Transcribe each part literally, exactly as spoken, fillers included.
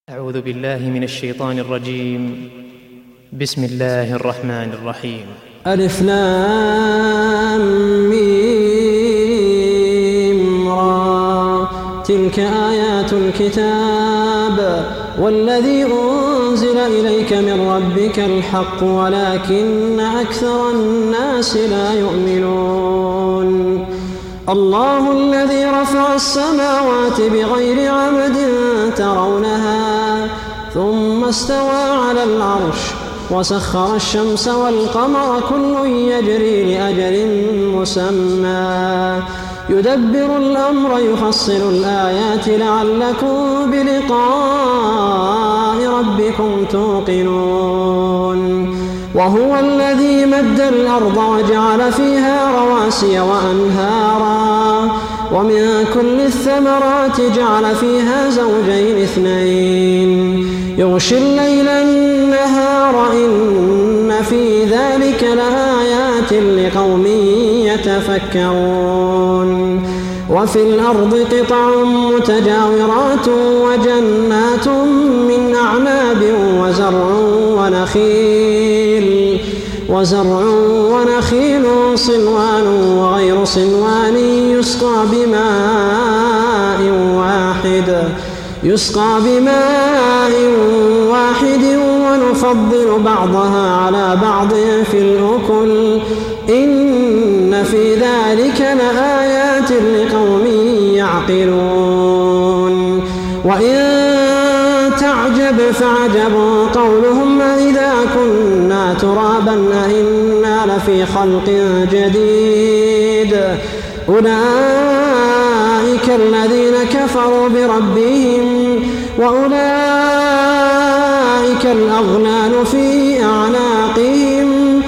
أعوذ بالله من الشيطان الرجيم. بسم الله الرحمن الرحيم. ألف لام ميم را تلك آيات الكتاب والذي أنزل إليك من ربك الحق ولكن أكثر الناس لا يؤمنون. الله الذي رفع السماوات بغير عمد ترونها ثم استوى على العرش وسخر الشمس والقمر كل يجري لأجل مسمى يدبر الأمر يفصل الآيات لعلكم بلقاء ربكم توقنون. وهو الذي مد الأرض وجعل فيها رواسي وأنهارا ومن كل الثمرات جعل فيها زوجين اثنين يغشي الليل النهار إن في ذلك لآيات لقوم يتفكرون. وفي الأرض قطع متجاورات وجنات من أعناب وزرع ونخيل وزرع ونخيل صنوان وغير صنوان يسقى بماء واحد يسقى بماء واحد ونفضل بعضها على بعض في الأكل إن في ذلك لآيات لقوم يعقلون. وإن تعجب فعجب قولهم إذا كنا ترابا أئنا لفي خلق جديد أولئك الذين كفروا بربهم وأولئك الأغلال في أعناقهم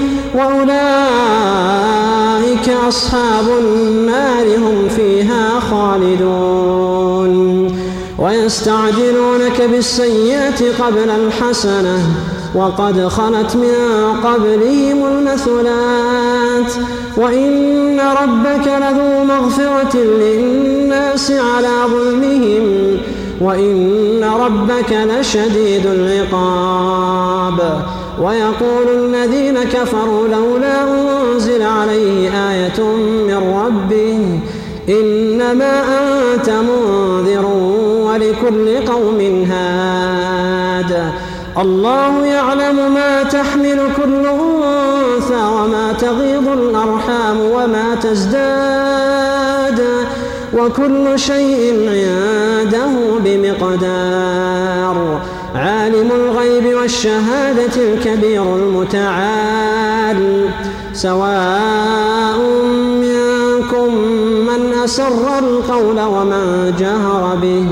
وأولئك أصحاب النار هم فيها خالدون. ويستعجلونك بالسيئة قبل الحسنة وقد خلت من قبلهم المثلات وإن ربك لذو مغفرة للناس على ظلمهم وإن ربك لشديد العقاب. ويقول الذين كفروا لولا أنزل عليه آية من ربه إنما أنت منذر ولكل قوم هاد. الله يعلم ما تحمل كل أنثى وما تغيض الأرحام وما تزداد وكل شيء عنده بمقدار. عالم الغيب والشهادة الكبير المتعال سواء منكم من أسر القول ومن جهر به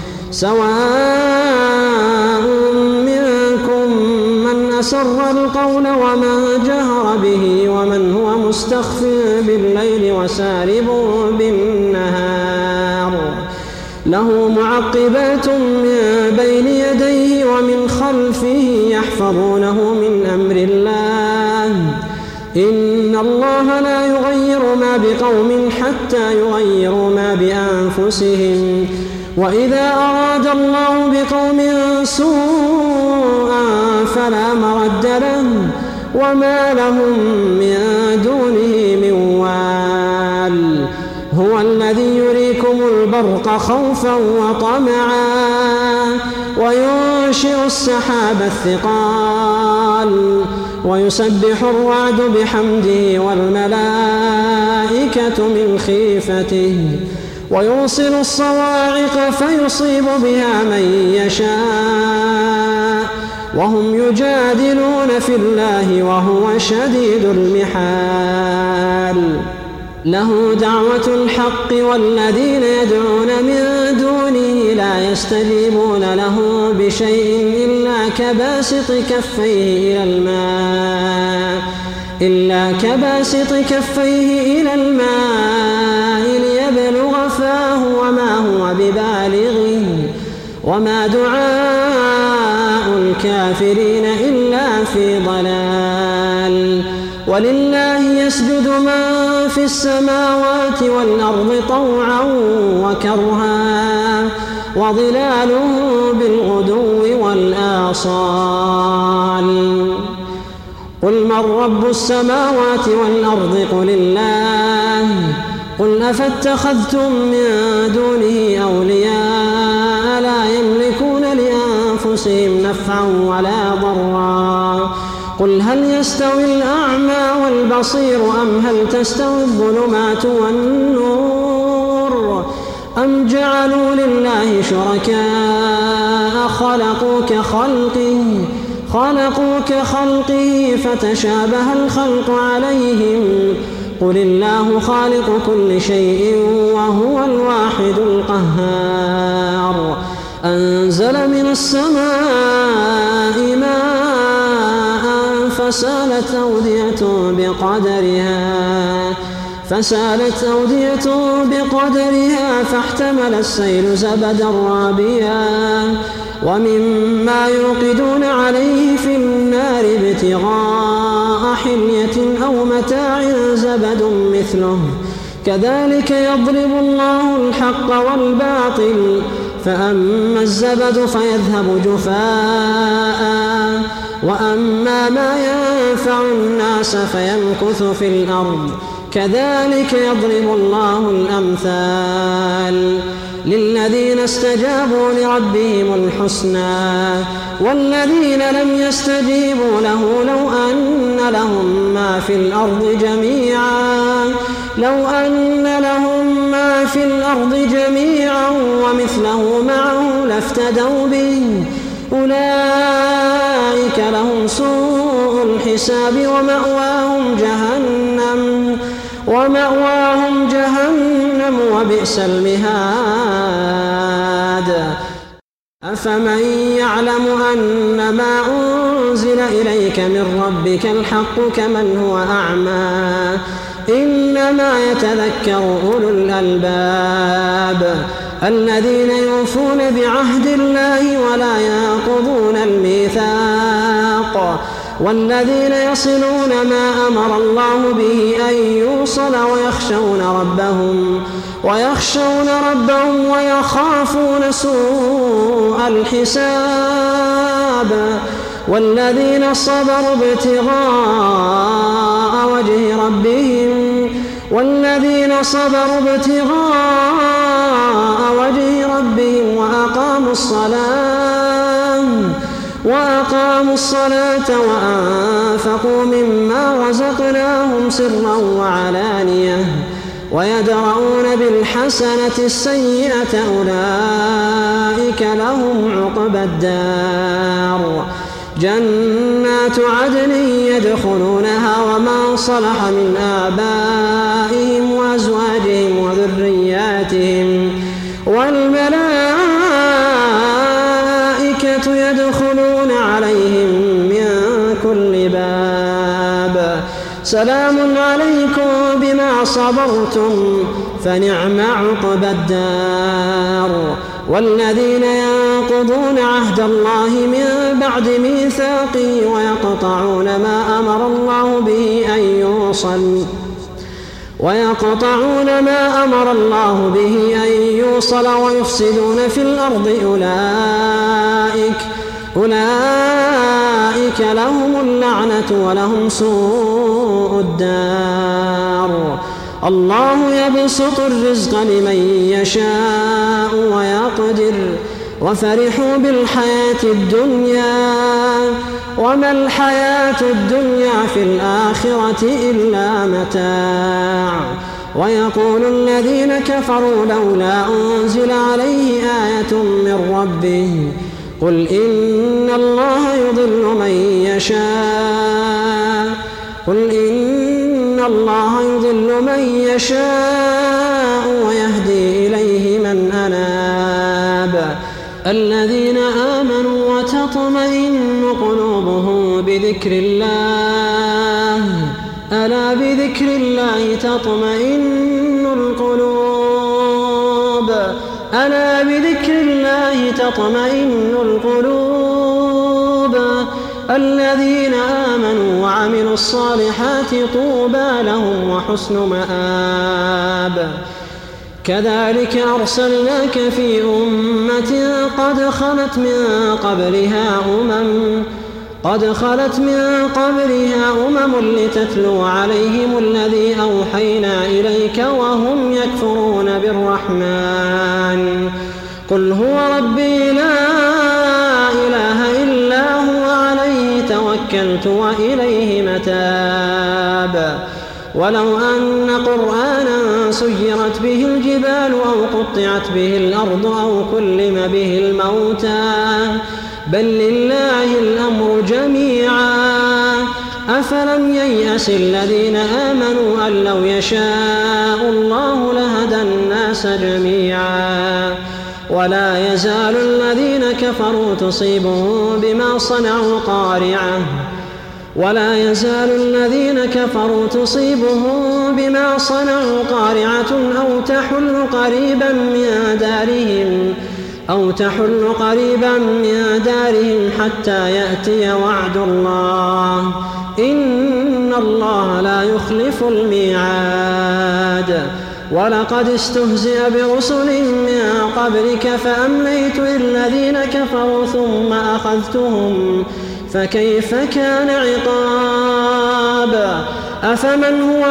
سواء منكم من أسر القول ومن جهر به ومن هو مستخف بالليل وسارب بالنهار له معقبات من بين يديه ومن خلفه يحفظونه من أمر الله إن الله لا يغير ما بقوم حتى يغيروا ما بأنفسهم وإذا أراد الله بقوم سوءا فلا مرد له وما لهم من دونه من وال. هو الذي يريكم البرق خوفا وطمعا وينشئ السحاب الثقال ويسبح الرعد بحمده والملائكة من خيفته ويرسل الصواعق فيصيب بها من يشاء وهم يجادلون في الله وهو شديد المحال. له دعوة الحق والذين يدعون من دونه لا يستجيبون له بشيء إلا كباسط كفيه إلى الماء إلا كباسط كفيه إلى الماء ليبلغ فاه وما هو ببالغه وما دعاء الكافرين إلا في ضلال. ولله يسجد من في السماوات والأرض طوعا وكرها وظلاله بالغدو ضال قل من رب السماوات والأرض قل الله قل أفاتخذتم من دونه أولياء لا يملكون لأنفسهم نفعا ولا ضرا قل هل يستوي الأعمى والبصير أم هل تستوي الظلمات والنور أم جعلوا لله شركاء خلقوا كخلقه خلقوا كخلقه فتشابه الخلق عليهم قل الله خالق كل شيء وهو الواحد القهار أنزل من السماء ماء فسالت أودية بقدرها فسالت أودية بقدرها فاحتمل السيل زبدا رابيا ومما يوقدون عليه في النار ابتغاء حلية أو متاع زبد مثله كذلك يضرب الله الحق والباطل فأما الزبد فيذهب جفاء وأما ما ينفع الناس فيمكث في الأرض كذلك يضرب الله الأمثال للذين استجابوا لربهم الحسنى والذين لم يستجيبوا له لو أن لهم ما في الأرض جميعا لو أن لهم ما في الأرض جميعا ومثله معه لافتدوا به أولئك لهم سوء الحساب ومأواهم جهنم ومأواهم جهنم وبئس المهاد أفمن يعلم أن ما أنزل إليك من ربك الحق كمن هو أعمى إنما يتذكر أولو الألباب الذين يوفون بعهد الله ولا ينقضون الميثاق والذين يصلون ما أمر الله به أن يوصل ويخشون ربهم ويخشون ربهم ويخافون سوء الحساب والذين صبروا ابتغاء وجه ربهم والذين صبروا ابتغاء وجه ربهم وأقاموا الصلاة وأقاموا الصلاة وأنفقوا مما رزقناهم سرا وعلانية ويدرؤون بالحسنة السيئة أولئك لهم عقبى الدار جنات عدن يدخلونها ومن صلح من آبائهم وأزواجهم وذرياتهم والملائكة يدخلون عليهم من كل باب سلام عليكم بما صبرتم فنعم عقبى الدار والذين ينقضون عهد الله من بعد ميثاقه ويقطعون ما أمر الله به أن يوصل ويقطعون ما أمر الله به أن يوصل ويفسدون في الأرض أولئك أولئك لهم اللعنة ولهم سوء الدار الله يبسط الرزق لمن يشاء ويقدر وفرحوا بالحياة الدنيا وما الحياة الدنيا في الآخرة إلا متاع ويقول الذين كفروا لولا أنزل عليه آية من ربه قل إن الله يضل من يشاء قل إن الله يضل من يشاء ويهدي إليه من أناب الذين آمنوا وتطمئن قلوبهم بذكر الله ألا بذكر الله تطمئن القلوب ألا بذكر الله تطمئن القلوب الذين آمنوا وعملوا الصالحات طوبى لهم وحسن مآب كذلك أرسلناك في أمة قد خلت من قبلها أمم قد خلت من قبلها أمم لتتلو عليهم الذي أوحينا إليك وهم يكفرون بالرحمن قل هو ربي لا إله إلا هو عليه توكلت وإليه متاب ولو أن قرآنا سيرت به الجبال أو قطعت به الأرض أو كلم به الموتى بل لله الأمر جميعا أفلم ييأس الذين آمنوا أن لو يشاء الله لهدى الناس جميعا ولا يزال الذين كفروا تصيبهم بما صنعوا قارعة ولا يزال الذين كفروا تصيبهم بما صنعوا قارعة أو تحل قريبا من دارهم أو تحل قريبا من دارهم حتى يأتي وعد الله إن الله لا يخلف الميعاد ولقد استهزئ برسل من قبلك فأمليت للذين كفروا ثم أخذتهم فكيف كان عقاب أفمن هو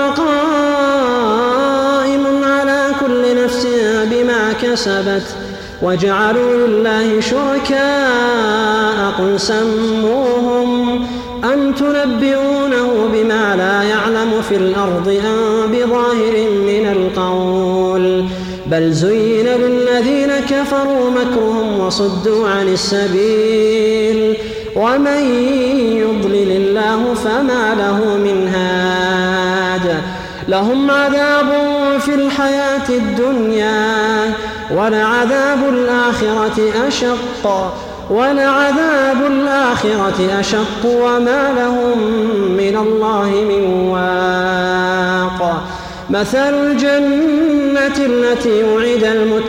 قائم على كل نفس بما كسبت وجعلوا لله شركاء قل سموهم أم تنبئونه بما لا يعلم في الأرض أم بظاهر من القول بل زين للذين كفروا مكرهم وصدوا عن السبيل ومن يضلل الله فما له من هاد لهم عذاب في الحياة الدنيا ولعذاب الآخرة أشق ولعذاب الآخرة أشق وما لهم من الله من واق مثل الجنة التي وعد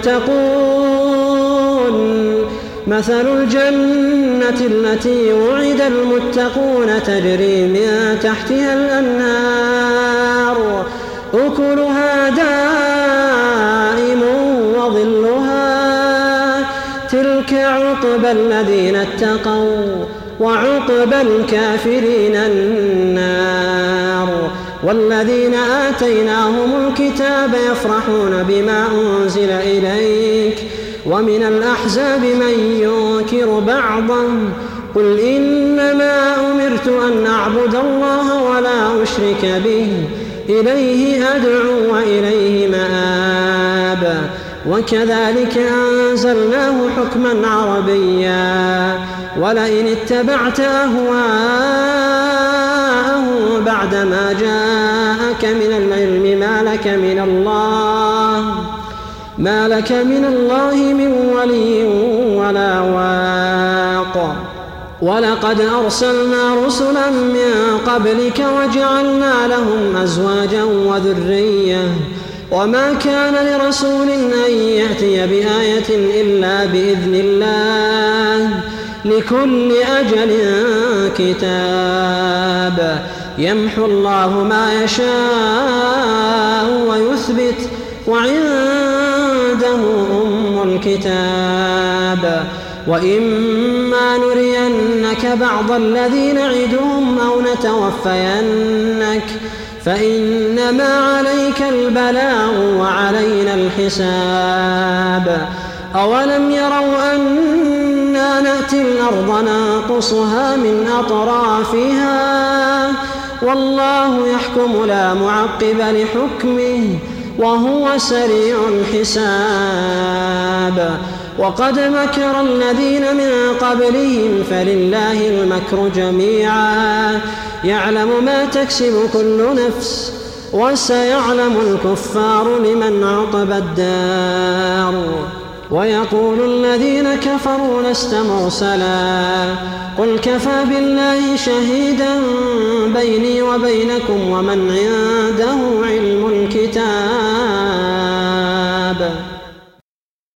المتقون مثل الجنة التي وعد المتقون تجري من تحتها الأنهار أكلها دائم وظلها تلك عقبى الذين اتقوا وعقبى الكافرين النار والذين آتيناهم الكتاب يفرحون بما أنزل إليك ومن الأحزاب من ينكر بعضا قل إنما أمرت أن أعبد الله ولا أشرك به إليه أدعو وإليه مآب وكذلك أنزلناه حكما عربيا ولئن اتبعت أهواءهم بعدما جاءك من العلم ما لك من الله ما لك من الله من ولي ولا واق ولقد أرسلنا رسلا من قبلك وجعلنا لهم أزواجا وذرية وما كان لرسول أن يأتي بآية إلا بإذن الله لكل أجل كتاب يمحو الله ما يشاء ويثبت وعنده أم الكتاب وإما نرينك بعض الذي نعدهم أو نتوفينك فإنما عليك البلاغ وعلينا الحساب أولم يروا أنا نأتي الأرض ننقصها من أطرافها والله يحكم لا معقب لحكمه وهو سريع الحساب وقد مكر الذين من قبلهم فلله المكر جميعا يعلم ما تكسب كل نفس وسيعلم الكفار لمن عقبى الدار ويقول الذين كفروا لست مرسلا قل كفى بالله شهيدا بيني وبينكم ومن عنده علم الكتاب